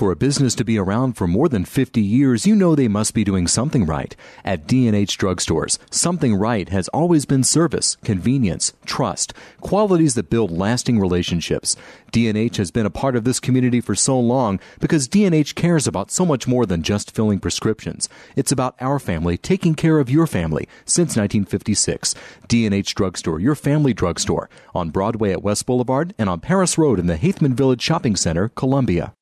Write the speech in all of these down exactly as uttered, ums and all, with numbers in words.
For a business to be around for more than fifty years, you know they must be doing something right. At D and H Drugstores, something right has always been service, convenience, trust, qualities that build lasting relationships. D and H has been a part of this community for so long because D and H cares about so much more than just filling prescriptions. It's about our family taking care of your family since nineteen fifty-six. D and H Drugstore, your family drugstore, on Broadway at West Boulevard and on Paris Road in the Haithman Village Shopping Center, Columbia.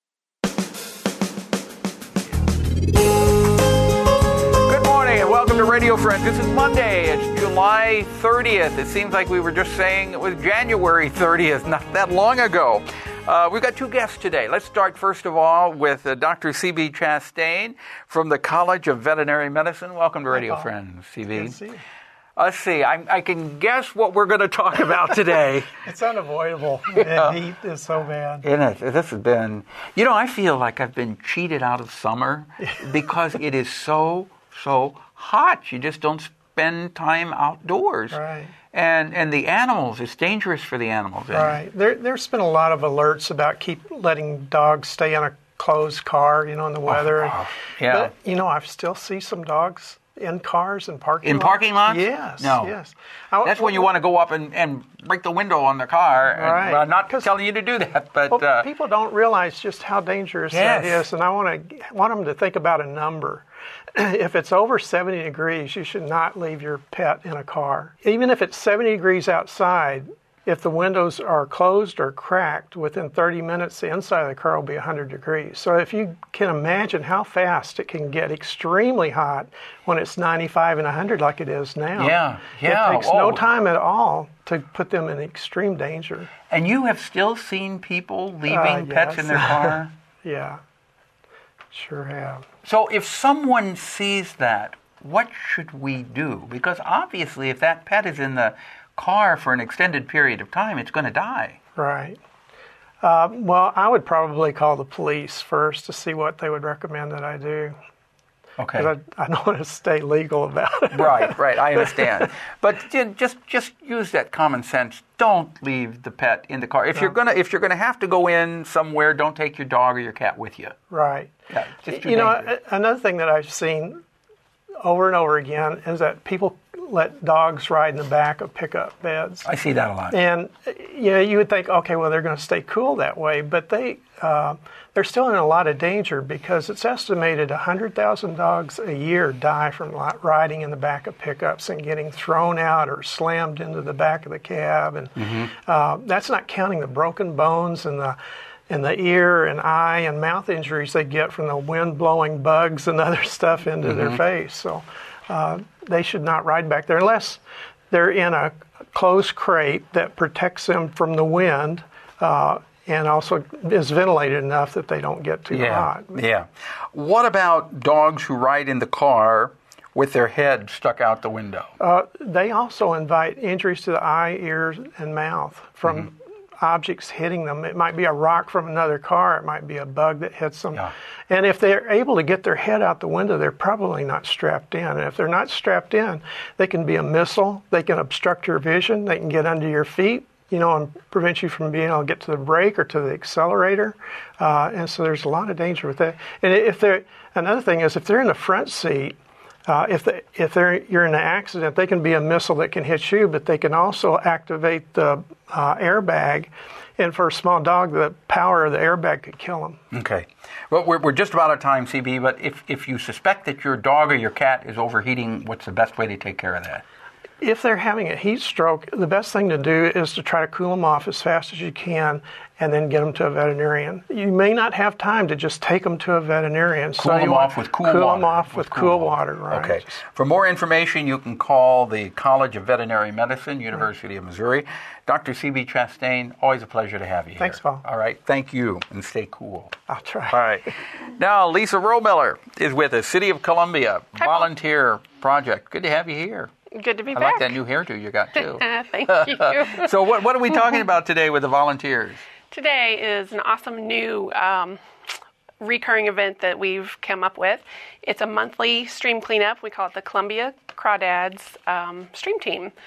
Good morning and welcome to Radio Friends. This is Monday. It's July thirtieth. It seems like we were just saying it was January thirtieth, not that long ago. Uh, we've got two guests today. Let's start first of all with uh, Doctor C B Chastain from the College of Veterinary Medicine. Welcome to Radio Hi, Friends, C B. Good to see you. Let's see. I, I can guess what we're going to talk about today. It's unavoidable. Yeah. The heat is so bad. Isn't it? This has been, you know, I feel like I've been cheated out of summer because it is so, so hot. You just don't spend time outdoors. Right. And and the animals, it's dangerous for the animals. Right. There, there's been a lot of alerts about keep letting dogs stay in a closed car, you know, in the weather. Oh, oh, yeah. But, you know, I still see some dogs in cars and parking in lots. In parking lots? Yes. No. Yes. That's I, when you want to go up and, and break the window on their car. And, right. well, I'm not telling you to do that, but well, uh, people don't realize just how dangerous yes. that is, and I want to want them to think about a number. If it's over seventy degrees, you should not leave your pet in a car. Even if it's seventy degrees outside, if the windows are closed or cracked, within thirty minutes, the inside of the car will be one hundred degrees. So if you can imagine how fast it can get extremely hot when it's ninety-five and one hundred like it is now. Yeah, yeah. It takes oh. no time at all to put them in extreme danger. And you have still seen people leaving uh, pets yes. in their car? Yeah, sure have. So if someone sees that, what should we do? Because obviously if that pet is in the car for an extended period of time, it's going to die. Right. Uh, well, I would probably call the police first to see what they would recommend that I do. Okay. I, I don't want to stay legal about it. Right, right. I understand. But just just use that common sense. Don't leave the pet in the car. If no. you're gonna if you're gonna have to go in somewhere, don't take your dog or your cat with you. Right. Yeah, just you dangerous. know, another thing that I've seen over and over again is that people let dogs ride in the back of pickup beds. I see that a lot. And you know, you would think, okay, well, they're going to stay cool that way, but they uh, they're still in a lot of danger because it's estimated one hundred thousand dogs a year die from riding in the back of pickups and getting thrown out or slammed into the back of the cab, and mm-hmm. uh, that's not counting the broken bones and the and the ear and eye and mouth injuries they get from the wind blowing bugs and other stuff into mm-hmm. their face. So uh, they should not ride back there unless they're in a closed crate that protects them from the wind uh, and also is ventilated enough that they don't get too yeah. hot. Yeah. What about dogs who ride in the car with their head stuck out the window? Uh, they also invite injuries to the eye, ears, and mouth from mm-hmm. objects hitting them. It might be a rock from another car. It might be a bug that hits them. Yeah. And if they're able to get their head out the window, they're probably not strapped in. And if they're not strapped in, they can be a missile. They can obstruct your vision. They can get under your feet, you know, and prevent you from being able to get to the brake or to the accelerator. Uh, and so there's a lot of danger with that. And if they're, another thing is if they're in the front seat, Uh, if they, if they're, you're in an accident, they can be a missile that can hit you, but they can also activate the uh, airbag. And for a small dog, the power of the airbag could kill them. Okay. Well, we're, we're just about out of time, C B, but if, if you suspect that your dog or your cat is overheating, what's the best way to take care of that? If they're having a heat stroke, the best thing to do is to try to cool them off as fast as you can and then get them to a veterinarian. You may not have time to just take them to a veterinarian. Cool so them you off with cool cool water. Cool them off with, with cool, cool water, water, right. Okay. For more information, you can call the College of Veterinary Medicine, University right. of Missouri. Doctor C B Chastain, always a pleasure to have you Thanks, here. Paul. All right. Thank you, and stay cool. I'll try. All right. Now, Lisa Rohmiller is with us, City of Columbia, Hi, volunteer Paul. project. Good to have you here. Good to be I back. I like that new hairdo you got, too. Thank you. So what, what are we talking about today with the volunteers? Today is an awesome new um, recurring event that we've come up with. It's a monthly stream cleanup. We call it the Columbia Crawdads um, Stream Team.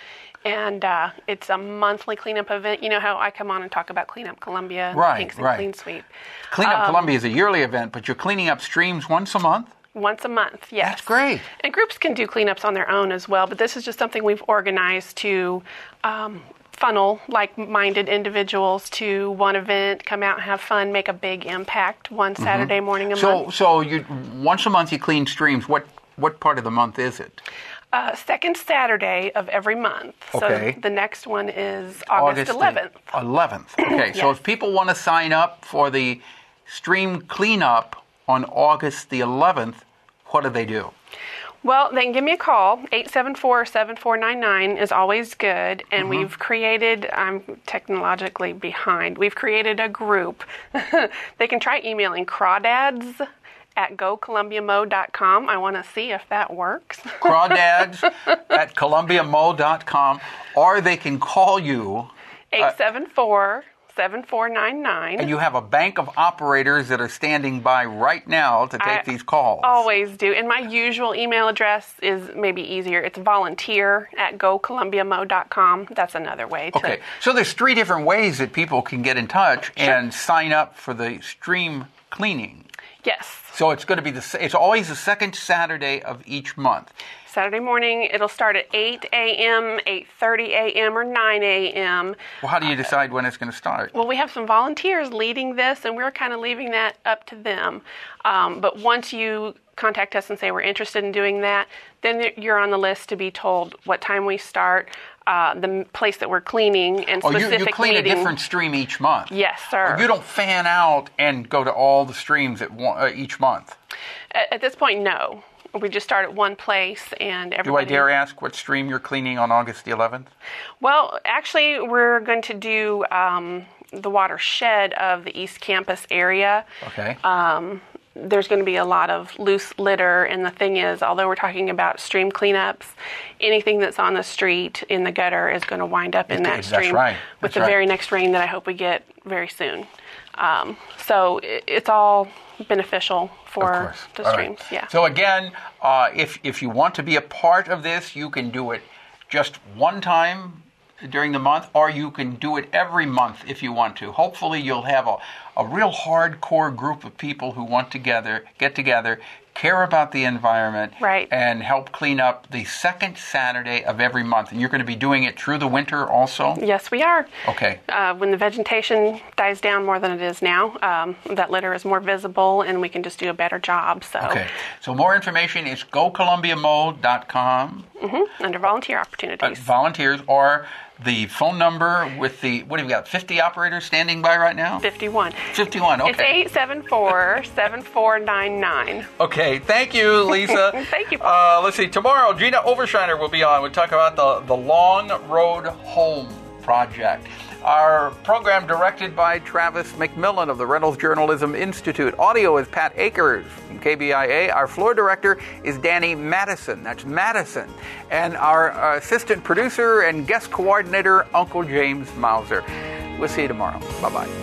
And uh, it's a monthly cleanup event. You know how I come on and talk about Cleanup Columbia, right, Kingston right. Clean Sweep. Cleanup um, Columbia is a yearly event, but you're cleaning up streams once a month? Once a month, yes. That's great. And groups can do cleanups on their own as well, but this is just something we've organized to um, funnel like-minded individuals to one event, come out and have fun, make a big impact one Saturday mm-hmm. morning a so, month. So you once a month you clean streams. What what part of the month is it? Uh, second Saturday of every month. Okay. So the next one is August, August eleventh. eleventh. Okay. Yes. So if people want to sign up for the stream cleanup on August the eleventh, what do they do? Well, they can give me a call. eight seven four, seven four nine nine is always good. And mm-hmm. we've created, I'm technologically behind, we've created a group. They can try emailing crawdads at go columbia mo dot com. I want to see if that works. Crawdads at columbia mo dot com. Or they can call you. eight seven four, seven four nine nine. And you have a bank of operators that are standing by right now to take I these calls. Always do. And my usual email address is maybe easier. It's volunteer at go columbia mo dot com. That's another way to... Okay. So there's three different ways that people can get in touch Sure. and sign up for the stream cleaning. Yes. So it's going to be the it's always the second Saturday of each month. Saturday morning, it'll start at eight a.m., eight thirty a.m., or nine a.m. Well, how do you decide when it's going to start? Well, we have some volunteers leading this, and we're kind of leaving that up to them. Um, but once you contact us and say we're interested in doing that, then you're on the list to be told what time we start, uh, the place that we're cleaning, and specific Oh, you, you clean meeting. a different stream each month? Yes, sir. Or you don't fan out and go to all the streams at one, uh, each month? At, at this point, no. We just start at one place, and everybody... Do I dare ask what stream you're cleaning on August the eleventh? Well, actually, we're going to do um, the watershed of the East Campus area. Okay. Um, there's going to be a lot of loose litter, and the thing is, although we're talking about stream cleanups, anything that's on the street in the gutter is going to wind up in that That's stream right. with That's the right. very next rain that I hope we get very soon. Um, so it, it's all beneficial for the All streams. right. Yeah. So again, uh, if if you want to be a part of this, you can do it just one time during the month, or you can do it every month if you want to. Hopefully, you'll have a, a real hardcore group of people who want together get together, care about the environment, right. and help clean up the second Saturday of every month. And you're going to be doing it through the winter also? Yes, we are. Okay. Uh, when the vegetation dies down more than it is now, um, that litter is more visible, and we can just do a better job. So. Okay. So more information is go columbia mo dot com. Mm-hmm. Under volunteer opportunities. Uh, volunteers, or the phone number with the, what have you got, fifty operators standing by right now? fifty-one. fifty-one, okay. It's eight seven four, seven four nine nine. Okay, thank you, Lisa. Thank you. Uh, let's see, tomorrow, Gina Overshiner will be on. We'll talk about the, the Long Road Home project. Our program directed by Travis McMillan of the Reynolds Journalism Institute. Audio is Pat Akers from K B I A. Our floor director is Danny Madison. That's Madison. And our uh, assistant producer and guest coordinator, Uncle James Mauser. We'll see you tomorrow. Bye-bye.